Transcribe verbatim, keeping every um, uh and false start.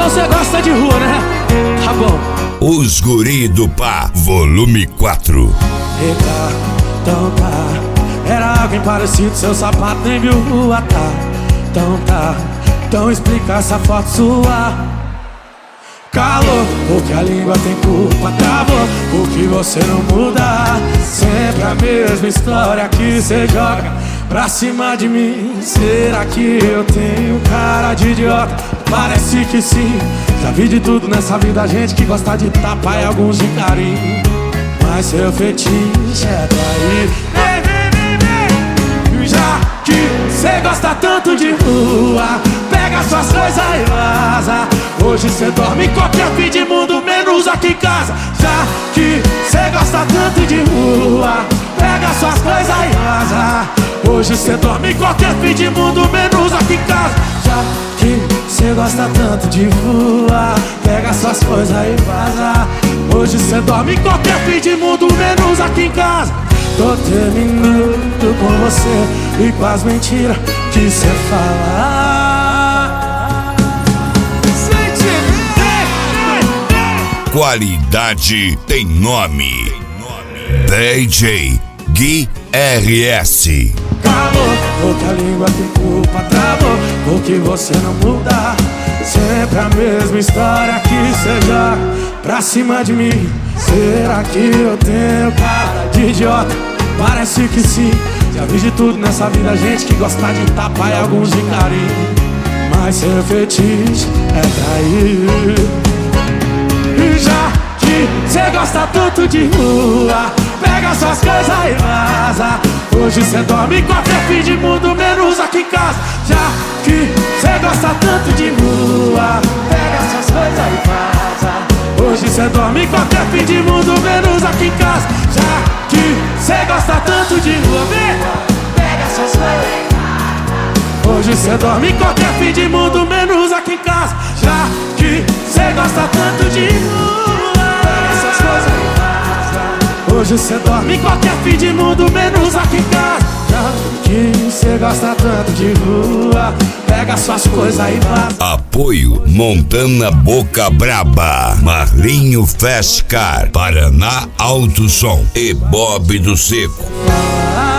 Então cê gosta de rua, né? Tá bom. Os Guri do Pá, volume quatro. Eita, então tá. Era alguém parecido, seu sapato nem viu rua, tá? Então tá. Então explica essa foto sua. Calor, porque a língua tem culpa, travou, porque você não muda. Sempre a mesma história que cê joga pra cima de mim. Será que eu tenho cara de idiota? Parece que sim. Já vi de tudo nessa vida, gente que gosta de tapa e alguns de carinho. Mas seu fetiche é trair. Vem, vem, vem, vem. Já que cê gosta tanto de rua, pega suas coisas e vaza. Hoje cê dorme em qualquer fim de mundo, menos aqui em casa. Já que cê gosta tanto de rua, pega suas coisas e vaza. Hoje cê dorme em qualquer fim de mundo, menos aqui em casa. Já que cê gosta tanto de rua, pega suas coisas e vaza. Hoje cê dorme em qualquer fim de mundo, menos aqui em casa. Tô terminando com você e com as mentiras que cê fala. Qualidade tem nome. D J Gui R S. Calor, porque a língua tem culpa, travou, porque você não muda. Sempre a mesma história que cê joga pra cima de mim. Será que eu tenho cara de idiota? Parece que sim. Já vi de tudo nessa vida, gente que gosta de tapa e alguns de carinho. Mas seu fetiche é trair. E já que cê gosta tanto de rua, pega suas coisas e vaza. Hoje cê dorme em qualquer fim de mundo, menos aqui em casa. Já que cê gosta tanto de rua, pega suas coisas e vaza. Hoje cê dorme em qualquer fim de mundo, menos aqui em casa. Já que cê gosta tanto de rua, vem, pega suas coisas e vaza. Hoje cê dorme em qualquer fim de mundo, menos aqui em casa. Já que cê gosta tanto de rua, pega suas coisas e vaza. Hoje cê dorme em qualquer fim de mundo, menos aqui em casa. Já que cê gosta tanto de rua, pega suas coisas e vaza. Apoio Montana Boca Braba, Marlinho Fast Car, Paraná Alto Som e Bob do Seco. Ah,